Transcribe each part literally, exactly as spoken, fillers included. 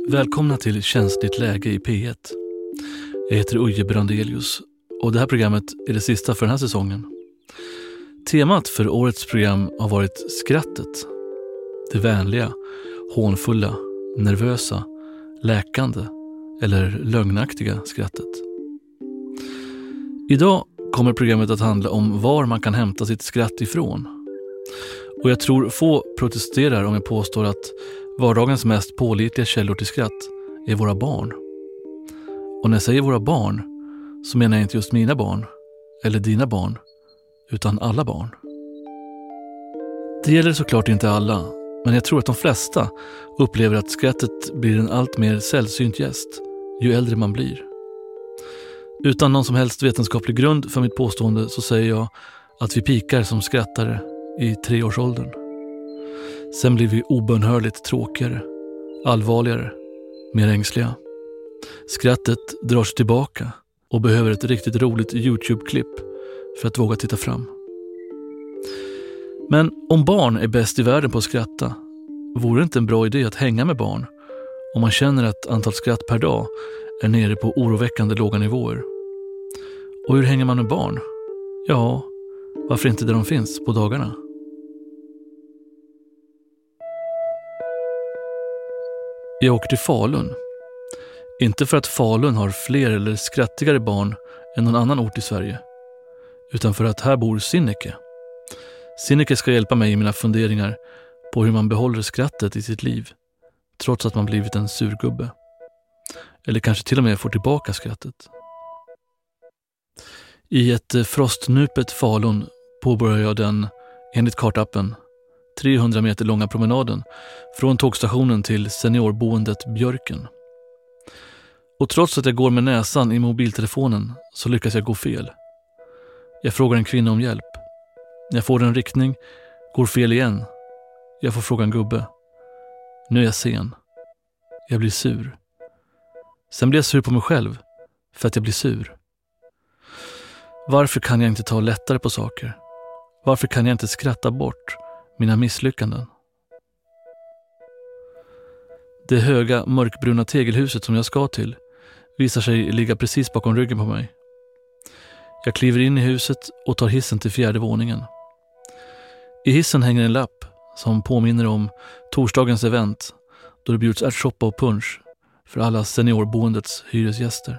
Välkomna till Känsligt läge i P ett. Jag heter Uje Brandelius och det här programmet är det sista för den här säsongen. Temat för årets program har varit skrattet. Det vänliga, hånfulla, nervösa, läkande eller lögnaktiga skrattet. Idag kommer programmet att handla om var man kan hämta sitt skratt ifrån. Och jag tror få protesterar om jag påstår att vardagens mest pålitliga källor till skratt är våra barn. Och när jag säger våra barn så menar jag inte just mina barn eller dina barn, utan alla barn. Det gäller såklart inte alla, men jag tror att de flesta upplever att skrattet blir en allt mer sällsynt gäst ju äldre man blir. Utan någon som helst vetenskaplig grund för mitt påstående så säger jag att vi pikar som skrattare i treårsåldern. Sen blir vi obönhörligt tråkigare, allvarligare, mer ängsliga. Skrattet drar sig tillbaka och behöver ett riktigt roligt YouTube-klipp för att våga titta fram. Men om barn är bäst i världen på att skratta, vore det inte en bra idé att hänga med barn om man känner att antal skratt per dag är nere på oroväckande låga nivåer? Och hur hänger man med barn? Ja, varför inte där de finns på dagarna? Jag åker till Falun. Inte för att Falun har fler eller skrattigare barn än någon annan ort i Sverige, utan för att här bor Sinneke. Sinneke ska hjälpa mig i mina funderingar på hur man behåller skrattet i sitt liv, trots att man blivit en surgubbe. Eller kanske till och med får tillbaka skrattet. I ett frostnupet Falun påbörjar jag den, enligt kartappen, trehundra meter långa promenaden från tågstationen till seniorboendet Björken. Och trots att jag går med näsan i mobiltelefonen så lyckas jag gå fel. Jag frågar en kvinna om hjälp. Jag får en riktning, går fel igen. Jag får fråga en gubbe. Nu är jag sen. Jag blir sur. Sen blir jag sur på mig själv för att jag blir sur. Varför kan jag inte ta lättare på saker? Varför kan jag inte skratta bort mina misslyckanden? Det höga mörkbruna tegelhuset som jag ska till visar sig ligga precis bakom ryggen på mig. Jag kliver in i huset och tar hissen till fjärde våningen. I hissen hänger en lapp som påminner om torsdagens event då det bjuds ärtsoppa och punsch för alla seniorboendets hyresgäster.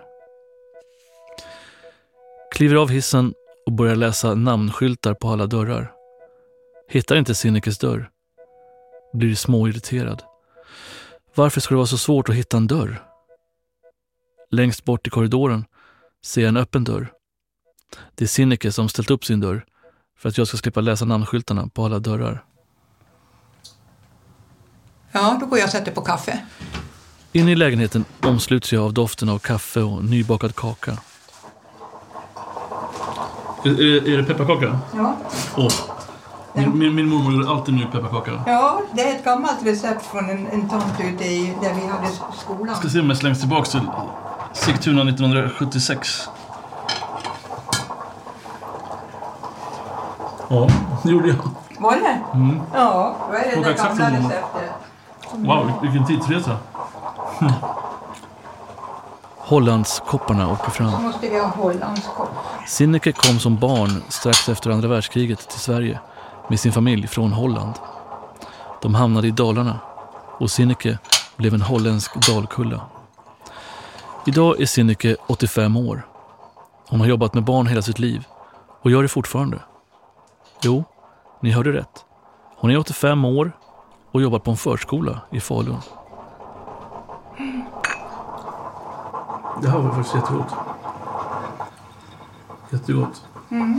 Kliver av hissen och börjar läsa namnskyltar på alla dörrar. Hittar inte Sinnekes dörr. Blir småirriterad. Varför ska det vara så svårt att hitta en dörr? Längst bort i korridoren ser jag en öppen dörr. Det är Sinneke som ställt upp sin dörr för att jag ska slippa läsa namnskyltarna på alla dörrar. Ja, då går jag och sätter på kaffe. Inne i lägenheten omsluts jag av doften av kaffe och nybakad kaka. Är, är, är det pepparkaka? Ja. Åh. Min, min, min mormor gjorde alltid ny pepparkaka. Ja, det är ett gammalt recept från en, en tant ute i, där vi hade skolan. Jag ska se om jag slängs tillbaka till Sigtuna nittonhundrasjuttiosex. Ja, det gjorde jag. Var det? Mm. Ja, vad är det Fråga där exakt gamla som- receptet? Wow, vilken tidsresa. Mm. Hollandskopparna åker Så fram. måste vi ha Hollandskopp. Sinneke kom som barn strax efter andra världskriget till Sverige med sin familj från Holland. De hamnade i Dalarna och Sinneke blev en holländsk dalkulla. Idag är Sinneke åttiofem år. Hon har jobbat med barn hela sitt liv och gör det fortfarande. Jo, ni hörde rätt. Hon är åttiofem år och jobbar på en förskola i Falun. Det här var faktiskt jättegott. Jättegott. Mm.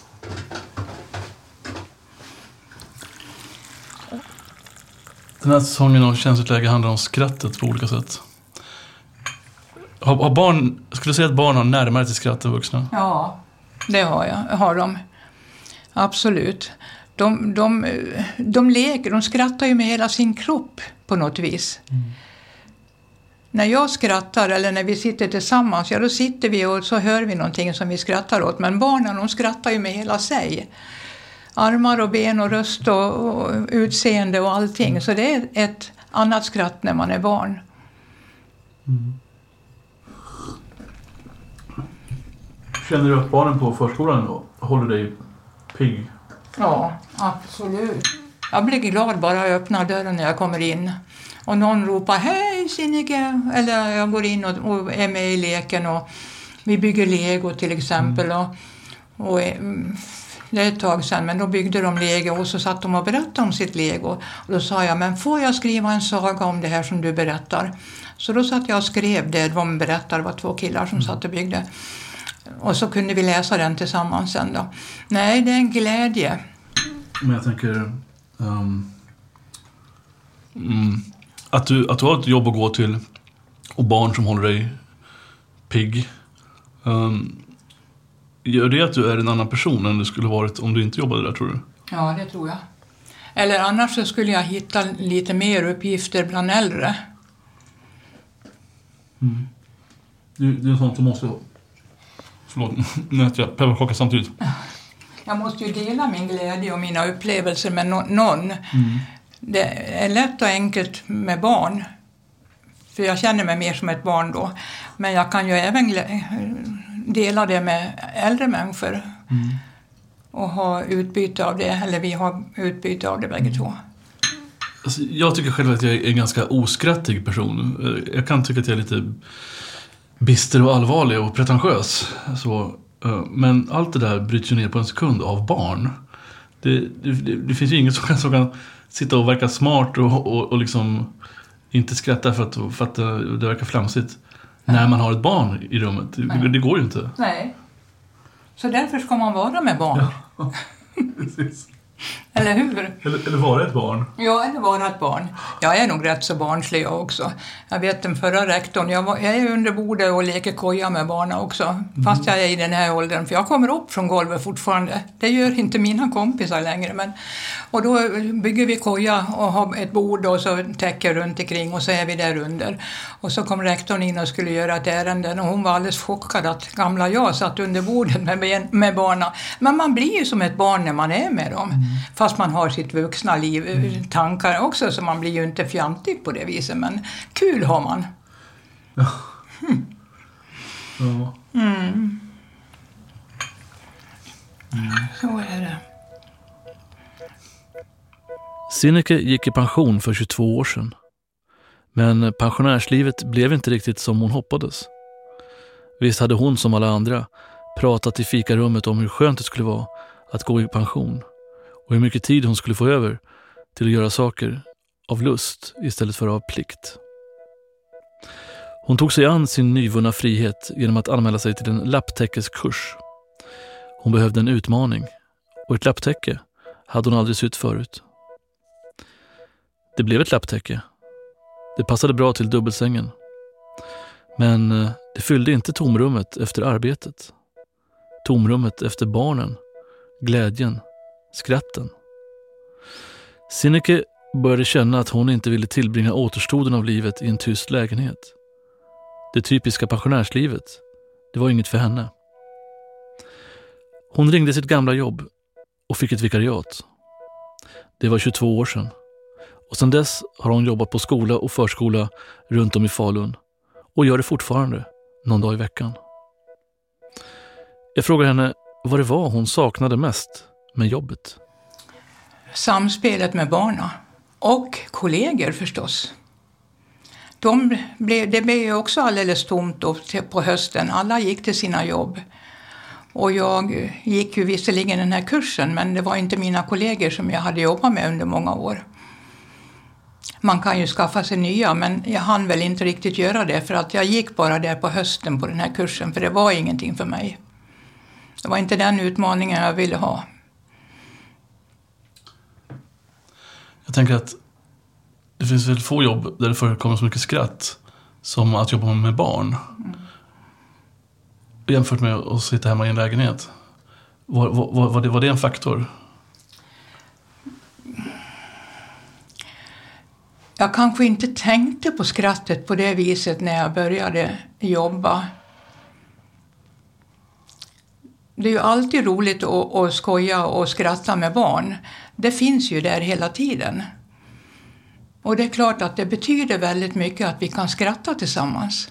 Den här säsongen av Känsligt läge handlar om skrattet på olika sätt. Har, har barn, skulle du säga att barn har närmare till skratt än vuxna? Ja, det har jag. Har de. Absolut. De, de, de leker, de skrattar ju med hela sin kropp på något vis. Mm. När jag skrattar eller när vi sitter tillsammans, ja då sitter vi och så hör vi någonting som vi skrattar åt. Men barnen, de skrattar ju med hela sig. Armar och ben och röst och, och utseende och allting. Så det är ett annat skratt när man är barn. Mm. Känner du att barnen på förskolan då håller dig pigg? Ja, absolut. Jag blir glad bara jag öppnar dörren när jag kommer in. Och någon ropar hej Sinnike, eller jag går in och, och är med i leken och vi bygger Lego till exempel. Mm. Och, och det är ett tag sedan, men då byggde de Lego och så satt de och berättade om sitt Lego. Och då sa jag, men får jag skriva en saga om det här som du berättar? Så då satt jag och skrev det, de berättade, det var två killar som mm. satt och byggde. Och så kunde vi läsa den tillsammans sen då. Nej, det är en glädje. Men jag tänker um, mm, att, du, att du har ett jobb att gå till och barn som håller dig pigg. Um, gör det att du är en annan person än du skulle varit om du inte jobbade där, tror du? Ja, det tror jag. Eller annars så skulle jag hitta lite mer uppgifter bland äldre. Mm. Det, det är sånt som måste... Förlåt, nu äter jag pepparkaka samtidigt. Jag måste ju dela min glädje och mina upplevelser med no- någon. Mm. Det är lätt och enkelt med barn. För jag känner mig mer som ett barn då. Men jag kan ju även glä- dela det med äldre människor. Mm. Och ha utbyte av det. Eller vi har utbyte av det bägge två. Alltså, jag tycker själv att jag är en ganska oskrattig person. Jag kan tycka att jag är lite bister och allvarlig och pretentiös. Så, men allt det där bryts ju ner på en sekund av barn. Det, det, det finns ju ingen som kan, som kan sitta och verka smart och, och, och liksom inte skratta för att, för att det, det verkar flamsigt. Nej. När man har ett barn i rummet. Det, det går ju inte. Nej. Så därför ska man vara med barn. Ja, precis. Eller hur? Eller, eller vara ett barn. Ja, eller vara ett barn. Jag är nog rätt så barnslig jag också. Jag vet den förra rektorn, jag, var, jag är under bordet och leker koja med barnen också. Mm. Fast jag är i den här åldern, för jag kommer upp från golvet fortfarande. Det gör inte mina kompisar längre. Men, och då bygger vi koja och har ett bord och så täcker runt omkring och så är vi där under. Och så kom rektorn in och skulle göra ett ärende och hon var alldeles chockad att gamla jag satt under bordet med, med barnen. Men man blir ju som ett barn när man är med dem. Mm. Fast man har sitt vuxna liv, mm. tankar också, så man blir ju inte fjantig på det viset. Men kul har man. Ja. Mm. Ja. Mm. Mm. Så är det. Sinnike gick i pension för tjugotvå år sedan. Men pensionärslivet blev inte riktigt som hon hoppades. Visst hade hon som alla andra pratat i fikarummet om hur skönt det skulle vara att gå i pension. Och hur mycket tid hon skulle få över till att göra saker av lust istället för av plikt. Hon tog sig an sin nyvunna frihet genom att anmäla sig till en lapptäckeskurs. Hon behövde en utmaning, och ett lapptäcke hade hon aldrig sytt förut. Det blev ett lapptäcke. Det passade bra till dubbelsängen. Men det fyllde inte tomrummet efter arbetet. Tomrummet efter barnen, glädjen, skratten. Sinnike började känna att hon inte ville tillbringa återstoden av livet i en tyst lägenhet. Det typiska pensionärslivet, det var inget för henne. Hon ringde sitt gamla jobb och fick ett vikariat. Det var tjugotvå år sedan. Och sedan dess har hon jobbat på skola och förskola runt om i Falun. Och gör det fortfarande, någon dag i veckan. Jag frågar henne vad det var hon saknade mest med jobbet. Samspelet med barnen och kollegor förstås. De blev, det blev ju också alldeles tomt på hösten. Alla gick till sina jobb. Och jag gick ju visserligen den här kursen, men det var inte mina kollegor som jag hade jobbat med under många år. Man kan ju skaffa sig nya, men jag hann väl inte riktigt göra det för att jag gick bara där på hösten på den här kursen, för det var ingenting för mig. Det var inte den utmaningen jag ville ha. Jag tänker att det finns väl få jobb där det förekommer så mycket skratt som att jobba med barn. Mm. Jämfört med att sitta hemma i en lägenhet. Var, var, var, det, var det en faktor? Jag kanske inte tänkte på skrattet på det viset när jag började jobba. Det är ju alltid roligt att, att skoja och skratta med barn. Det finns ju där hela tiden. Och det är klart att det betyder väldigt mycket att vi kan skratta tillsammans.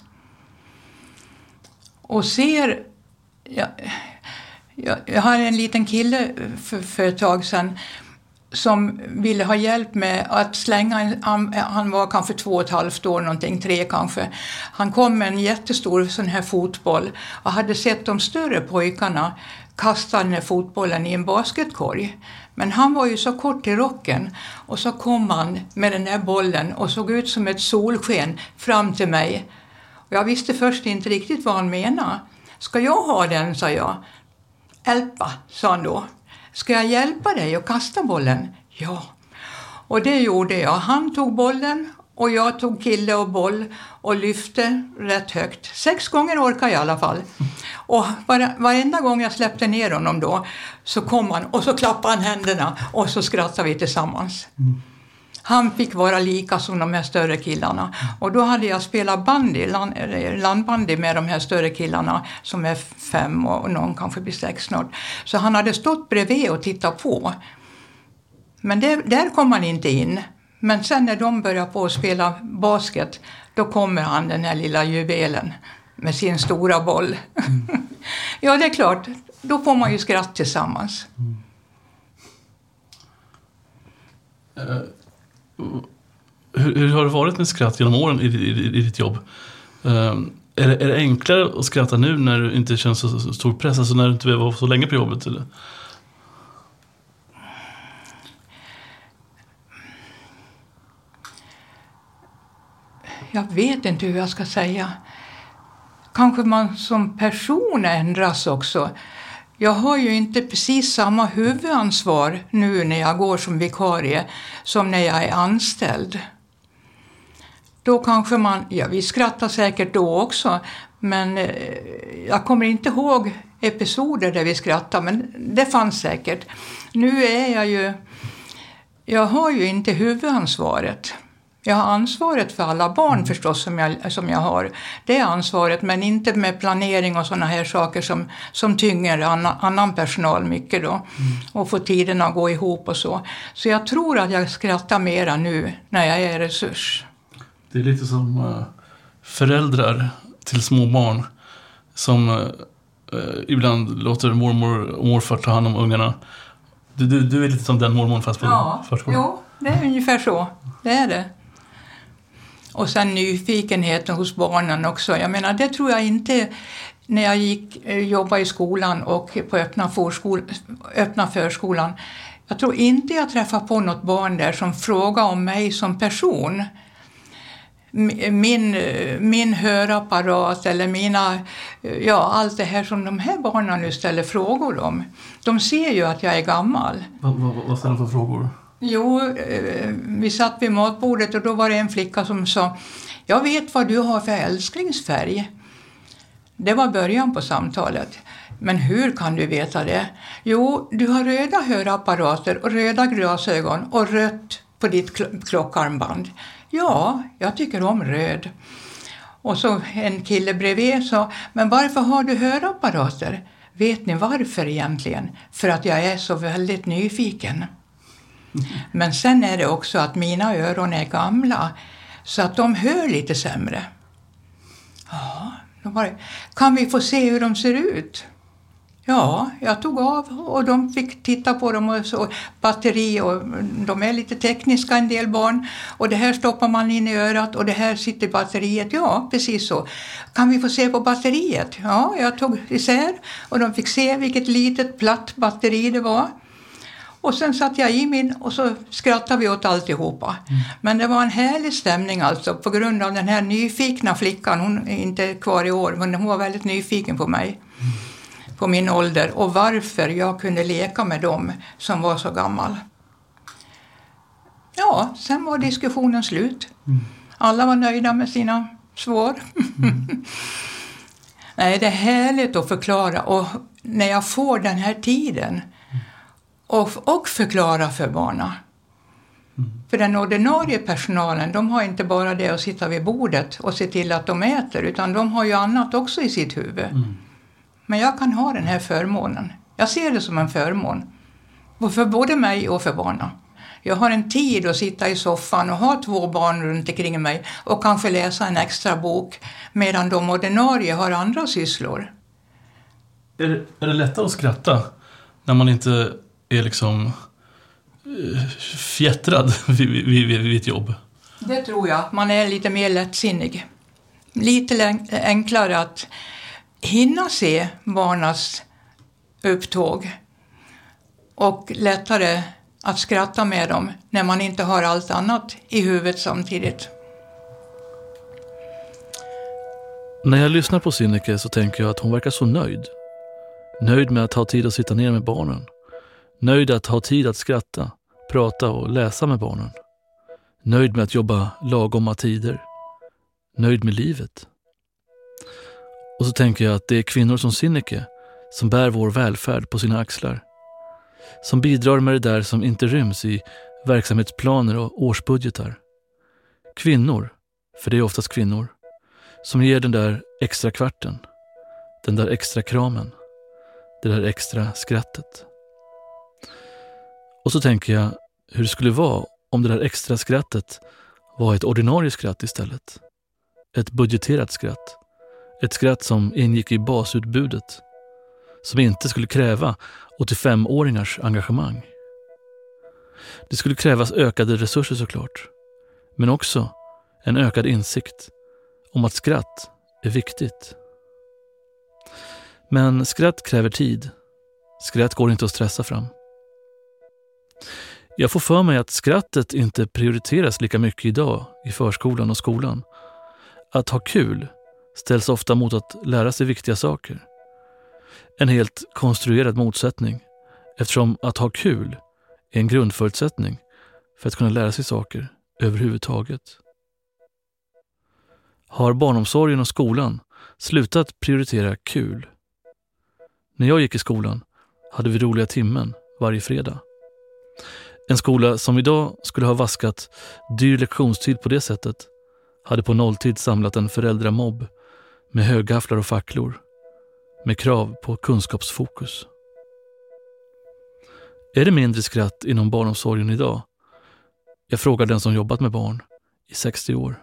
Och ser... Jag, jag, jag har en liten kille för, för ett tag sedan som ville ha hjälp med att slänga en, han, han var kanske två och ett halvt år någonting, tre kanske. Han kom med en jättestor sån här fotboll och hade sett de större pojkarna kasta den här fotbollen i en basketkorg. Men han var ju så kort i rocken och så kom han med den här bollen och såg ut som ett solsken fram till mig. Och jag visste först inte riktigt vad han menade. Ska jag ha den, sa jag. Hjälpa, sa han då. Ska jag hjälpa dig att kasta bollen? Ja. Och det gjorde jag. Han tog bollen och jag tog kille och boll och lyfte rätt högt. Sex gånger orkade jag i alla fall. Och varenda gång jag släppte ner honom då så kom han och så klappade han händerna och så skrattade vi tillsammans. Mm. Han fick vara lika som de här större killarna. Och då hade jag spelat bandy, land, landbandy med de här större killarna som är fem och någon kanske blir sex snart. Så han hade stått bredvid och tittat på. Men det, där kom han inte in. Men sen när de började på att spela basket, då kommer han, den här lilla juvelen med sin stora boll. Mm. Ja, det är klart. Då får man ju skratt tillsammans. Mm. Uh. Hur, hur har det varit med skratt genom åren i, i, i ditt jobb? Um, är, det, är det enklare att skratta nu när du inte känns så, så stor press, alltså när du inte var så länge på jobbet? Eller? Jag vet inte hur jag ska säga. Kanske man som person ändras också. Jag har ju inte precis samma huvudansvar nu när jag går som vikarie som när jag är anställd. Då kanske man, ja vi skrattar säkert då också, men eh, jag kommer inte ihåg episoder där vi skrattar, men det fanns säkert. Nu är jag ju, jag har ju inte huvudansvaret. Jag har ansvaret för alla barn mm. förstås som jag, som jag har. Det är ansvaret, men inte med planering och såna här saker som, som tynger annan, annan personal mycket då. Mm. Och få tiden att gå ihop och så. Så jag tror att jag skrattar mera nu när jag är resurs. Det är lite som uh, föräldrar till små barn som uh, uh, ibland låter mormor och morfar ta hand om ungarna. Du, du, du är lite som den mormor fast på ja, förskolan. Jo, det är ungefär så. Det är det. Och sen nyfikenheten hos barnen också. Jag menar, det tror jag inte när jag gick jobba i skolan och på öppna, förskol, öppna förskolan. Jag tror inte jag träffade på något barn där som frågade om mig som person. Min, min hörapparat eller mina, ja allt det här som de här barnen nu ställer frågor om. De ser ju att jag är gammal. Vad, vad, vad ställer för frågor? Jo, vi satt vid matbordet och då var det en flicka som sa: jag vet vad du har för älsklingsfärg. Det var början på samtalet. Men hur kan du veta det? Jo, du har röda hörapparater och röda glasögon och rött på ditt klockarmband. Ja, jag tycker om röd. Och så en kille bredvid sa: men varför har du hörapparater? Vet ni varför egentligen? För att jag är så väldigt nyfiken. Men sen är det också att mina öron är gamla så att de hör lite sämre. Ja, då var det. Kan vi få se hur de ser ut? Ja, jag tog av och de fick titta på dem och så batteri och de är lite tekniska en del barn och det här stoppar man in i örat och det här sitter batteriet. Ja, precis så. Kan vi få se på batteriet? Ja, jag tog isär och de fick se vilket litet platt batteri det var. Och sen satt jag i min och så skrattade vi åt alltihopa. Mm. Men det var en härlig stämning alltså på grund av den här nyfikna flickan. Hon är inte kvar i år men hon var väldigt nyfiken på mig. Mm. På min ålder och varför jag kunde leka med dem som var så gammal. Ja, sen var diskussionen slut. Mm. Alla var nöjda med sina svar. Mm. Nej, det är härligt att förklara och när jag får den här tiden och, och förklara för barnen. Mm. För den ordinarie personalen, de har inte bara det att sitta vid bordet och se till att de äter utan de har ju annat också i sitt huvud. Mm. Men jag kan ha den här förmånen. Jag ser det som en förmån. Och för både mig och för barnen. Jag har en tid att sitta i soffan och ha två barn runt omkring mig och kanske läsa en extra bok medan de ordinarie har andra sysslor. Är det, är det lättare att skratta när man inte är liksom uh, fjättrad vid, vid, vid, vid ett jobb? Det tror jag. Man är lite mer lättsinnig. Lite enklare att hinna se barnas upptåg och lättare att skratta med dem när man inte har allt annat i huvudet samtidigt. När jag lyssnar på Sinneke så tänker jag att hon verkar så nöjd. Nöjd med att ha tid att sitta ner med barnen. Nöjd att ha tid att skratta, prata och läsa med barnen. Nöjd med att jobba lagomma tider. Nöjd med livet. Och så tänker jag att det är kvinnor som Sinneke som bär vår välfärd på sina axlar. Som bidrar med det där som inte ryms i verksamhetsplaner och årsbudgetar. Kvinnor, för det är oftast kvinnor, som ger den där extra kvarten. Den där extra kramen. Det där extra skrattet. Och så tänker jag hur det skulle vara om det där extra skrattet var ett ordinarie skratt istället. Ett budgeterat skratt. Ett skratt som ingick i basutbudet. Som inte skulle kräva åttiofemåringars engagemang. Det skulle krävas ökade resurser såklart. Men också en ökad insikt om att skratt är viktigt. Men skratt kräver tid. Skratt går inte att stressa fram. Jag får för mig att skrattet inte prioriteras lika mycket idag i förskolan och skolan. Att ha kul ställs ofta mot att lära sig viktiga saker. En helt konstruerad motsättning, eftersom att ha kul är en grundförutsättning för att kunna lära sig saker överhuvudtaget. Har barnomsorgen och skolan slutat prioritera kul? När jag gick i skolan hade vi roliga timmen varje fredag. En skola som idag skulle ha vaskat dyr lektionstid på det sättet hade på nolltid samlat en föräldramobb med högafflar och facklor med krav på kunskapsfokus. Är det mindre skratt inom barnomsorgen idag? Jag frågar den som jobbat med barn i sextio år.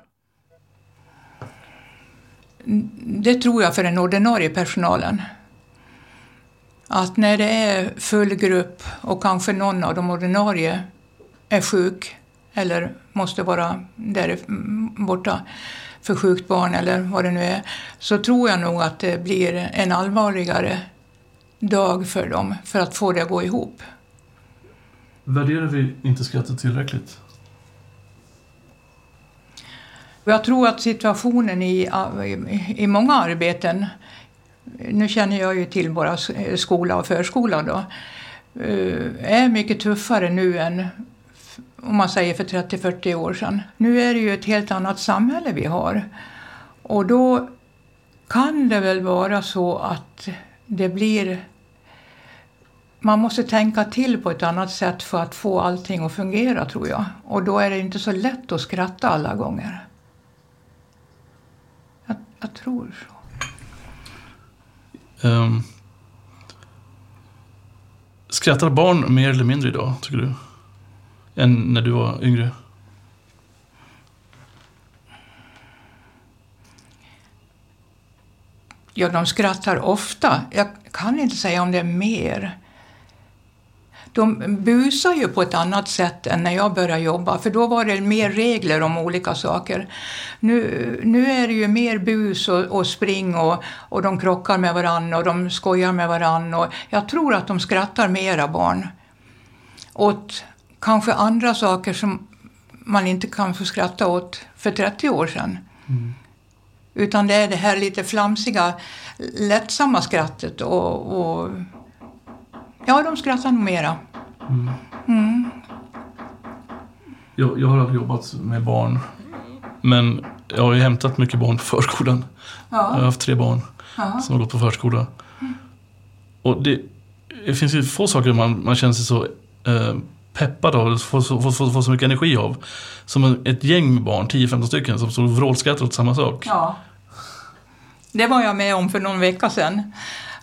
Det tror jag för den ordinarie personalen. Att när det är full grupp och kanske någon av de ordinarie är sjuk eller måste vara där borta för sjukt barn eller vad det nu är, så tror jag nog att det blir en allvarligare dag för dem för att få det att gå ihop. Värderar vi inte skrattet tillräckligt? Jag tror att situationen i, i många arbeten, nu känner jag ju till bara skola och förskola då, är mycket tuffare nu än om man säger för trettio till fyrtio år sedan. Nu är det ju ett helt annat samhälle vi har. Och då kan det väl vara så att det blir... Man måste tänka till på ett annat sätt för att få allting att fungera, tror jag. Och då är det inte så lätt att skratta alla gånger. Jag, jag tror så. Um, skrattar barn mer eller mindre idag, tycker du? Än när du var yngre? Ja, de skrattar ofta. Jag kan inte säga om det är mer. De busar ju på ett annat sätt än när jag började jobba. För då var det mer regler om olika saker. Nu, nu är det ju mer bus och, och spring och, och de krockar med varann och de skojar med varann. Och jag tror att de skrattar mera barn. Åt kanske andra saker som man inte kan få skratta åt för trettio år sedan. Mm. Utan det är det här lite flamsiga, lättsamma skrattet och... och ja, de skrattar nog mera. Mm. Mm. Jag, jag har aldrig jobbat med barn. Men jag har ju hämtat mycket barn på förskolan. Ja. Jag har haft tre barn ja. som har gått på förskola. Mm. Och det, det finns ju få saker man, man känner sig så eh, peppad av. Får så, får, får, får så mycket energi av. Som ett gäng med barn, tio femton stycken, som står och vrålskrattar åt samma sak. Ja. Det var jag med om för någon vecka sedan.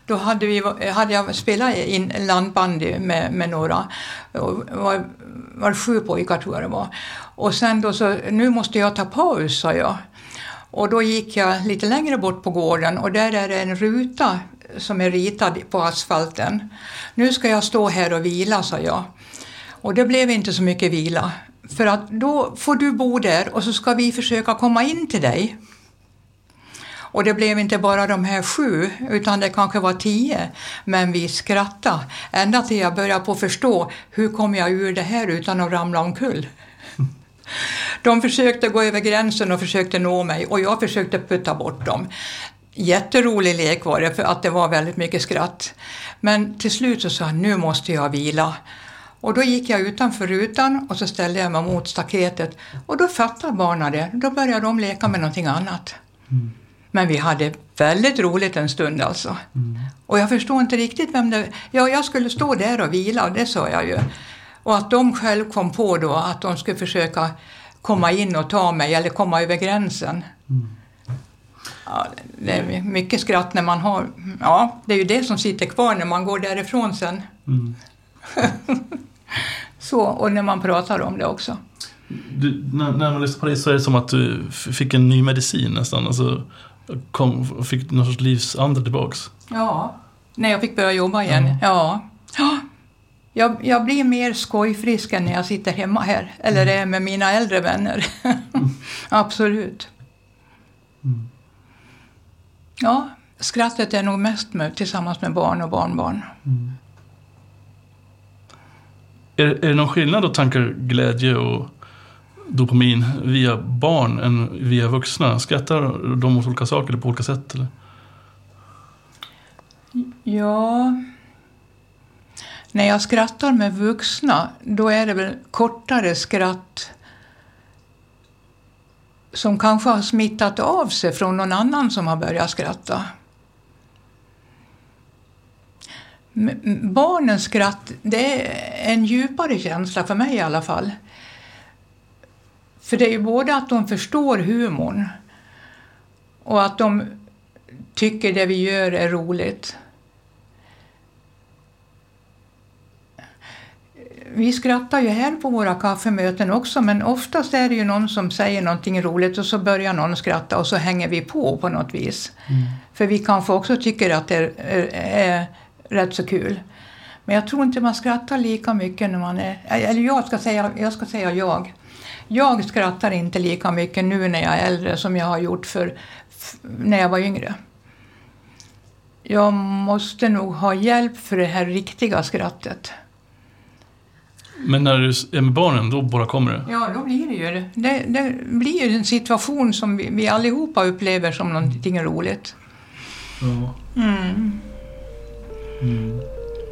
då hade, vi, hade jag spelat in landbandy med, med några. Och var, var sju pojkar tror jag det var. Och sen då så, nu måste jag ta paus, sa jag. Och då gick jag lite längre bort på gården och där är det en ruta som är ritad på asfalten. Nu ska jag stå här och vila, sa jag. Och det blev inte så mycket vila. För att då får du bo där och så ska vi försöka komma in till dig. Och det blev inte bara de här sju, utan det kanske var tio. Men vi skrattade ända till jag började på förstå hur kom jag ur det här utan att ramla omkull. De försökte gå över gränsen och försökte nå mig och jag försökte putta bort dem. Jätterolig lek var det för att det var väldigt mycket skratt. Men till slut så sa jag, nu måste jag vila. Och då gick jag utanför rutan och så ställde jag mig mot staketet. Och då fattade barnen det. Då började de leka med någonting annat. Mm. Men vi hade väldigt roligt en stund alltså. Mm. Och jag förstod inte riktigt vem det... Ja, jag skulle stå där och vila, det sa jag ju. Och att de själv kom på då att de skulle försöka komma in och ta mig eller komma över gränsen. Mm. Ja, det är mycket skratt när man har... Ja, det är ju det som sitter kvar när man går därifrån sen. Mm. Så, och när man pratar om det också. Du, när, när man lyssnar på dig så är det som att du fick en ny medicin nästan. Alltså, kom, fick någon sorts livsanda tillbaks. Ja, när jag fick börja jobba igen. Mm. Ja, ja. Jag, jag blir mer skojfrisk än när jag sitter hemma här. Eller mm. är med mina äldre vänner. Mm. Absolut. Mm. Ja, skrattet är nog mest med, tillsammans med barn och barnbarn. Mm. Är, är det någon skillnad då tankar, glädje och dopamin via barn än via vuxna? Skrattar de åt olika saker eller på olika sätt? Eller? Ja, när jag skrattar med vuxna då är det väl kortare skratt som kanske har smittat av sig från någon annan som har börjat skratta. Barnens skratt, det är en djupare känsla för mig i alla fall. För det är ju både att de förstår humorn och att de tycker det vi gör är roligt. Vi skrattar ju här på våra kaffemöten också, men oftast är det ju någon som säger någonting roligt och så börjar någon skratta och så hänger vi på på något vis. Mm. För vi kanske också tycker att det är, är rätt så kul. Men jag tror inte man skrattar lika mycket när man är... Eller jag ska säga jag. Ska säga jag. Jag skrattar inte lika mycket nu när jag är äldre som jag har gjort för, när jag var yngre. Jag måste nog ha hjälp för det här riktiga skrattet. Men när du är med barnen, då bara kommer det? Ja, då blir det ju det. Det, det blir ju en situation som vi, vi allihopa upplever som någonting mm. roligt. Ja. Mm. Mm.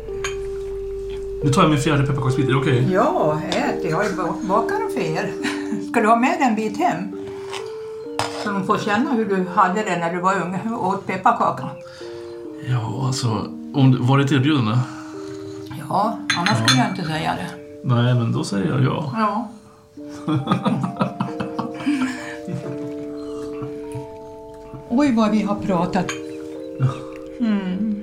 Nu tar jag min fjärde pepparkaksbit, är det okej? Okay? Ja, ät. Jag har ju bakat dem för er. Ska du ha med en bit hem? Så de får känna hur du hade det när du var ung och åt pepparkaka. Ja, alltså, om, var det ett erbjudande? Ja, annars skulle ja. jag inte säga det. Nej, men då säger jag ja. Ja. Oj, vad vi har pratat. Mm.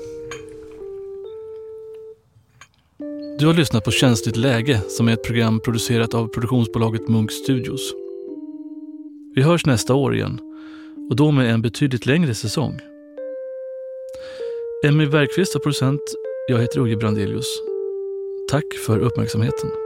Du har lyssnat på Känsligt läge, som är ett program producerat av produktionsbolaget Munk Studios. Vi hörs nästa år igen, och då med en betydligt längre säsong. Emmy Bergqvist är producent. Jag heter Ugge Brandelius. Tack för uppmärksamheten.